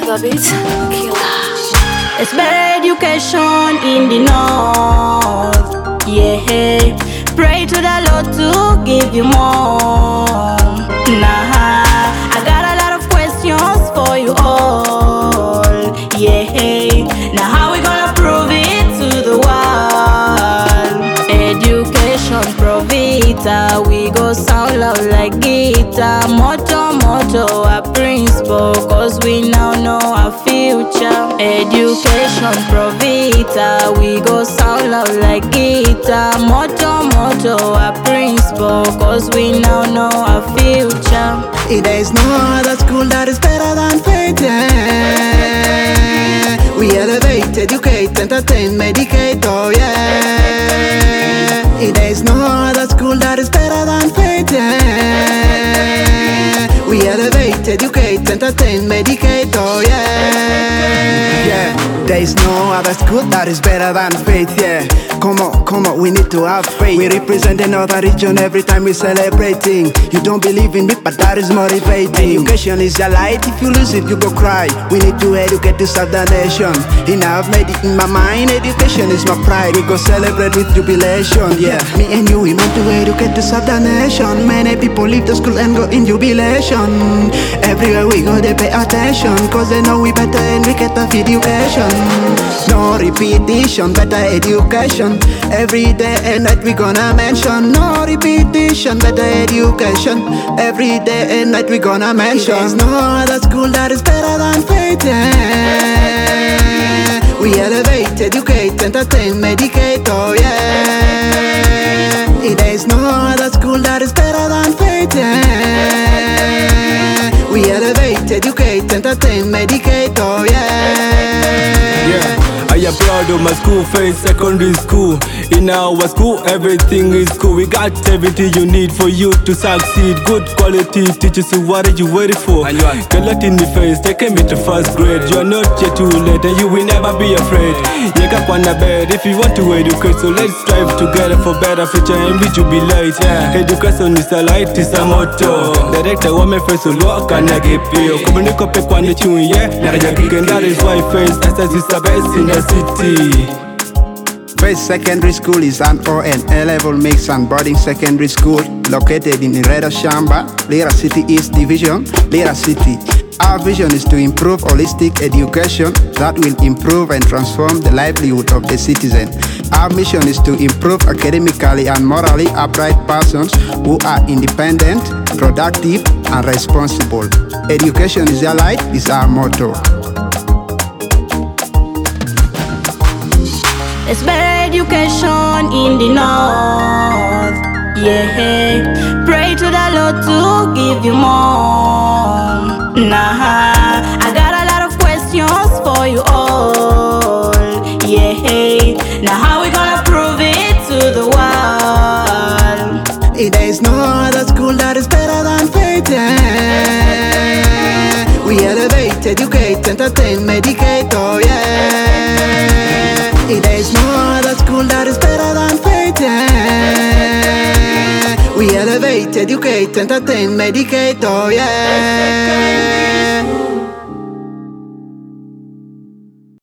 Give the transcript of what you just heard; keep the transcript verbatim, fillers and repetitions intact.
The beat killer. It's better education in the north. Yeah, pray to the Lord to give you more. Nah, I got a lot of questions for you all. Yeah, now how we gonna prove it to the world? Education provita, we go sound loud like guitar. Motto, motto, our principle, cause we now know our future. Education provita, we go sound loud like guitar. Motto, motto, our principle, cause we now know our future. There is no other school that is better than Faith, yeah. We elevate, educate, entertain, medicate, oh yeah. There is no other school that is better than Faith, yeah. We elevate, educate, entertain, medicate, oh yeah. Yeah, there is no other school that is better than Faith, yeah. Come on, come on, we need to have faith. We represent another region every time we celebrating. You don't believe in me, but that is motivating. Education is your light, if you lose it, you go cry. We need to educate to serve the nation. And I've made it in my mind, education is my pride. We go celebrate with jubilation, yeah. Me and you, we meant to educate to serve the nation. Many people leave the school and go in jubilation. Everywhere we go, they pay attention, cause they know we better and we get off education. No repetition, better education. Every day and night we gonna mention. No repetition, better education. Every day and night we gonna mention. There's no other school that is better than Faith, yeah. We elevate, educate, entertain, medicate, oh yeah. There's no other school that is better than Faith, yeah. We elevate, educate, entertain, medicate, oh yeah. Yeah, I am proud of my school, Faith Secondary School. In our school, everything is cool. We got everything you need for you to succeed. Good quality teachers, so what are you waiting for? Get let in the face, they came into first grade. You are not yet too late and you will never be afraid. You got one bed if you want to educate, so let's strive together for better future and we jubilate. Yeah. Education is a light, is a motto. Director woman face to look and I get pay. Communicate pick one the tune, yeah. And that is why Faith S is the best in the city. Faith Secondary School is an O and A-level mix and boarding secondary school located in Ireda Shamba, Lira City East Division, Lira City. Our vision is to improve holistic education that will improve and transform the livelihood of the citizen. Our mission is to improve academically and morally upright persons who are independent, productive, and responsible. Education is your light is our motto. It's better education in the north. Yeah, pray to the Lord to give you more. Nah, I got a lot of questions for you all. Yeah, now how we gonna prove it to the world? There is no other school that is better than Faith, yeah. We elevate, educate, entertain, medicate, oh yeah. There is no other school that is better than Faith, yeah. We elevate, educate, entertain, medicate, oh yeah.